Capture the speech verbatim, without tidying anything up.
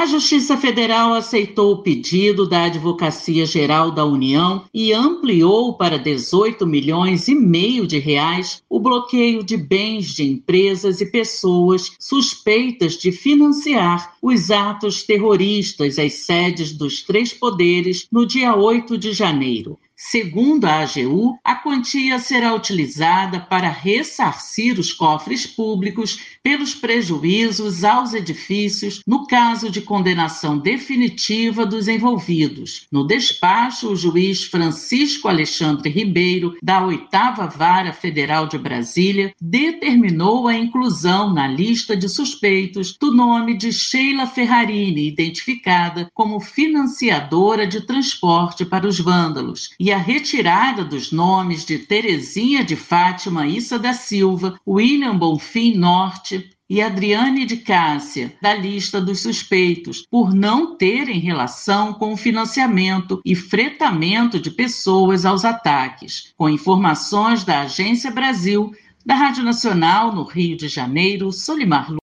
A Justiça Federal aceitou o pedido da Advocacia Geral da União e ampliou para dezoito milhões e meio de reais o bloqueio de bens de empresas e pessoas suspeitas de financiar os atos terroristas às sedes dos três poderes no dia oito de janeiro. Segundo a A G U, a quantia será utilizada para ressarcir os cofres públicos pelos prejuízos aos edifícios no caso de condenação definitiva dos envolvidos. No despacho, o juiz Francisco Alexandre Ribeiro, da oitava Vara Federal de Brasília, determinou a inclusão na lista de suspeitos do nome de Sheila Ferrarini, identificada como financiadora de transporte para os vândalos, e a retirada dos nomes de Terezinha de Fátima Issa da Silva, William Bonfim Norte e Adriane de Cássia, da lista dos suspeitos, por não terem relação com o financiamento e fretamento de pessoas aos ataques. Com informações da Agência Brasil, da Rádio Nacional, no Rio de Janeiro, Solimar